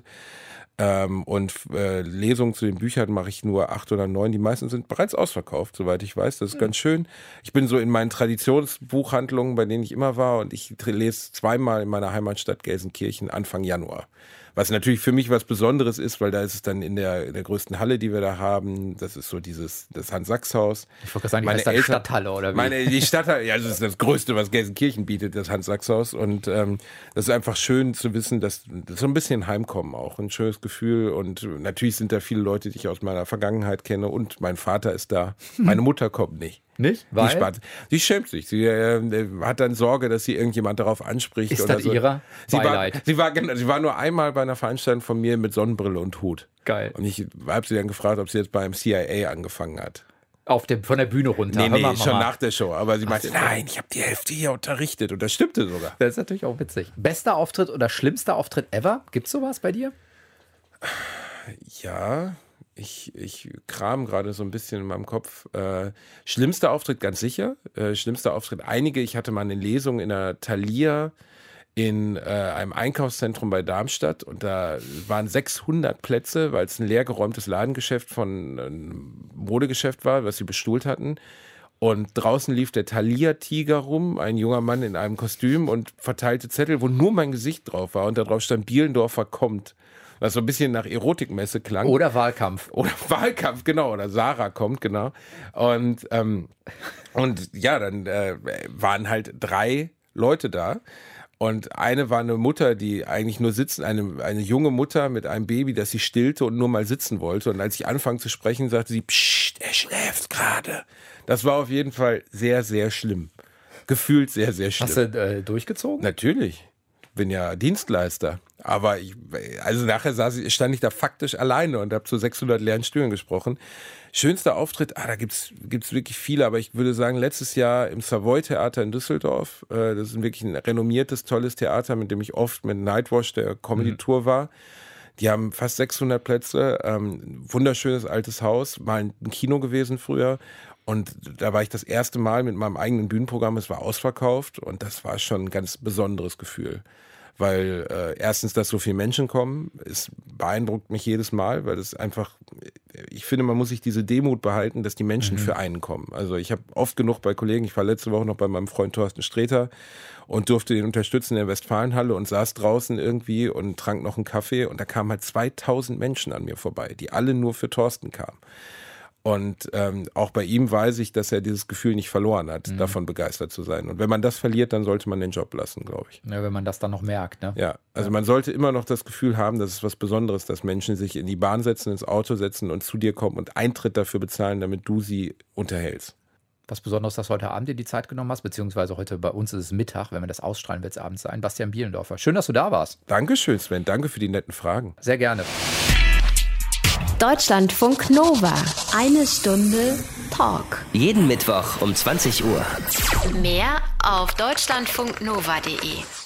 Und Lesungen zu den Büchern mache ich nur 8 oder 9. Die meisten sind bereits ausverkauft, soweit ich weiß. Das ist ganz schön. Ich bin so in meinen Traditionsbuchhandlungen, bei denen ich immer war, und ich lese 2-mal in meiner Heimatstadt Gelsenkirchen Anfang Januar. Was natürlich für mich was Besonderes ist, weil da ist es dann in der größten Halle, die wir da haben. Das ist so das Hans-Sachs-Haus. Ich wollte sagen, die heißt Stadthalle oder wie? Die Stadthalle, ja, das ist das Größte, was Gelsenkirchen bietet, das Hans-Sachs-Haus. Und das ist einfach schön zu wissen, dass so ein bisschen Heimkommen auch. Ein schönes Gefühl. Und natürlich sind da viele Leute, die ich aus meiner Vergangenheit kenne. Und mein Vater ist da. Meine Mutter kommt nicht. Nicht? Weil? Sie schämt sich. Sie hat dann Sorge, dass sie irgendjemand darauf anspricht. Ist oder das so. ihrer Beileid? Sie war nur einmal bei einer Veranstaltung von mir mit Sonnenbrille und Hut. Geil. Und ich habe sie dann gefragt, ob sie jetzt beim CIA angefangen hat. Von der Bühne runter. Nee, schon nach der Show. Aber sie meinte, nein, ich habe die Hälfte hier unterrichtet. Und das stimmte sogar. Das ist natürlich auch witzig. Bester Auftritt oder schlimmster Auftritt ever? Gibt's sowas bei dir? Ja, ich kram gerade so ein bisschen in meinem Kopf. Schlimmster Auftritt ganz sicher. Schlimmster Auftritt einige. Ich hatte mal eine Lesung in der Thalia in einem Einkaufszentrum bei Darmstadt und da waren 600 Plätze, weil es ein leergeräumtes Ladengeschäft von einem Modegeschäft war, was sie bestuhlt hatten. Und draußen lief der Thalia-Tiger rum, ein junger Mann in einem Kostüm und verteilte Zettel, wo nur mein Gesicht drauf war und da drauf stand Bielendorfer kommt. Was so ein bisschen nach Erotikmesse klang. Oder Wahlkampf. Oder Wahlkampf, genau. Oder Sarah kommt, genau. Und ja, dann waren halt 3 Leute da. Und eine war eine Mutter, die eigentlich nur sitzen, eine junge Mutter mit einem Baby, das sie stillte und nur mal sitzen wollte. Und als ich anfang zu sprechen, sagte sie, psst, er schläft gerade. Das war auf jeden Fall sehr, sehr schlimm. Gefühlt sehr, sehr schlimm. Hast du durchgezogen? Natürlich. Bin ja Dienstleister. Aber nachher stand ich da faktisch alleine und habe zu 600 leeren Stühlen gesprochen. Schönster Auftritt, da gibt's wirklich viele, aber ich würde sagen, letztes Jahr im Savoy-Theater in Düsseldorf, das ist wirklich ein renommiertes, tolles Theater, mit dem ich oft mit Nightwash der Comedy-Tour war. Die haben fast 600 Plätze, wunderschönes altes Haus, mal ein Kino gewesen früher. Und da war ich das erste Mal mit meinem eigenen Bühnenprogramm, es war ausverkauft und das war schon ein ganz besonderes Gefühl. Weil erstens, dass so viele Menschen kommen, es beeindruckt mich jedes Mal, weil es einfach, ich finde, man muss sich diese Demut behalten, dass die Menschen für einen kommen. Also ich habe oft genug bei Kollegen, ich war letzte Woche noch bei meinem Freund Thorsten Sträter und durfte den unterstützen in der Westfalenhalle und saß draußen irgendwie und trank noch einen Kaffee und da kamen halt 2000 Menschen an mir vorbei, die alle nur für Thorsten kamen. Und auch bei ihm weiß ich, dass er dieses Gefühl nicht verloren hat, davon begeistert zu sein. Und wenn man das verliert, dann sollte man den Job lassen, glaube ich. Ja, wenn man das dann noch merkt, ne? Ja, also man sollte immer noch das Gefühl haben, dass es was Besonderes, dass Menschen sich in die Bahn setzen, ins Auto setzen und zu dir kommen und Eintritt dafür bezahlen, damit du sie unterhältst. Was Besonderes, dass du heute Abend dir die Zeit genommen hast, beziehungsweise heute bei uns ist es Mittag, wenn wir das ausstrahlen, wird es abends sein. Bastian Bielendorfer, schön, dass du da warst. Dankeschön, Sven, danke für die netten Fragen. Sehr gerne. Deutschlandfunk Nova. 1 Stunde Talk. Jeden Mittwoch um 20 Uhr. Mehr auf deutschlandfunknova.de.